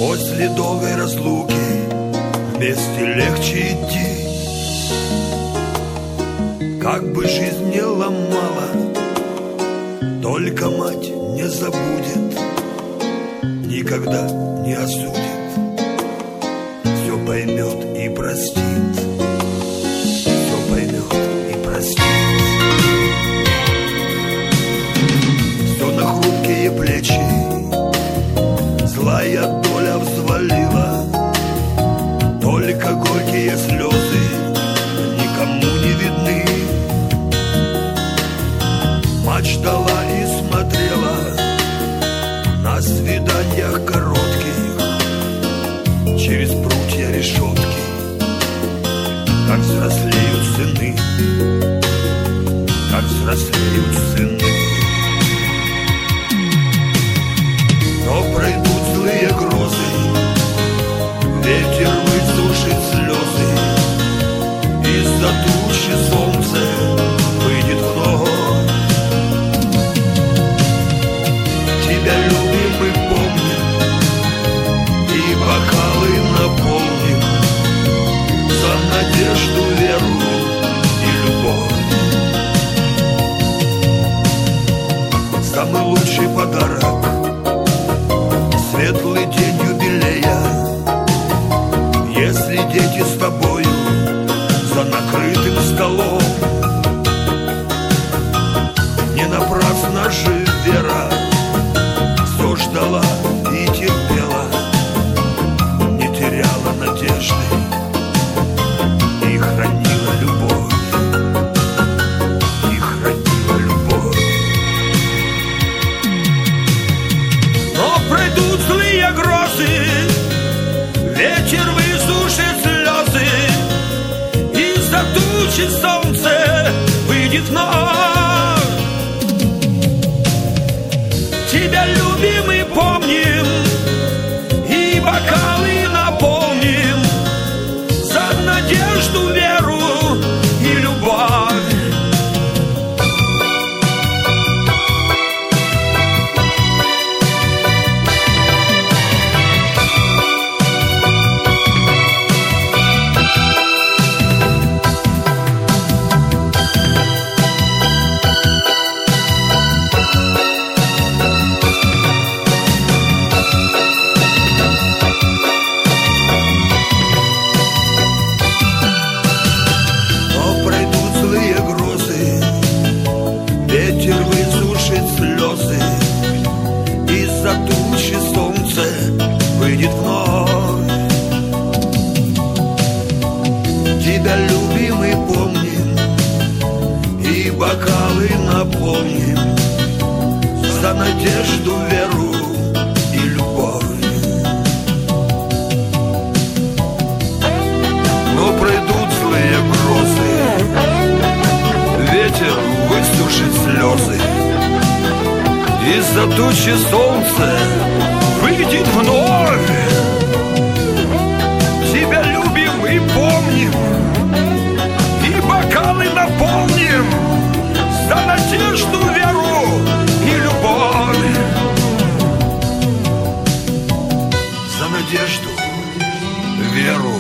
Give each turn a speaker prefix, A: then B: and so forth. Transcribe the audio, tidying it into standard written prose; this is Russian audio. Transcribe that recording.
A: После долгой разлуки вместе легче идти. Как бы жизнь не ломала, только мать не забудет, никогда не осудит, все поймет и простит, все поймет и простит. Все на хрупкие плечи злая доля взвалила, только горькие слезы никому не видны. Мать ждала и смотрела на свиданиях коротких через прутья решетки, как взрослеют сыны, как взрослеют сыны. Но пройдут злые грозы, ветер высушит слезы, из-за тучи солнце выйдет вновь. Тебя любим и помним, и бокалы наполним за надежду, веру и любовь. Самый лучший подарок — светлый день юбилея, если дети с тобою за накрытым столом. Не напрасно же вера все ждала и терпела, не теряла надежды и хранила любовь, и хранила любовь. Но пройдут злые грозы, ветер высушит слезы, из-за тучи солнце выйдет вновь. Тебя любим и помним, и бокалы наполним за надежду, веру и любовь. Ветер высушит слезы, из-за тучи солнце выйдет вновь. Тебя любим и помним, и бокалы наполним за надежду, веру и любовь. Но пройдут злые грозы, ветер высушит слезы, из-за тучи солнце выйдет вновь. Тебя любим и помним, и бокалы наполним за надежду, веру и любовь. За надежду, веру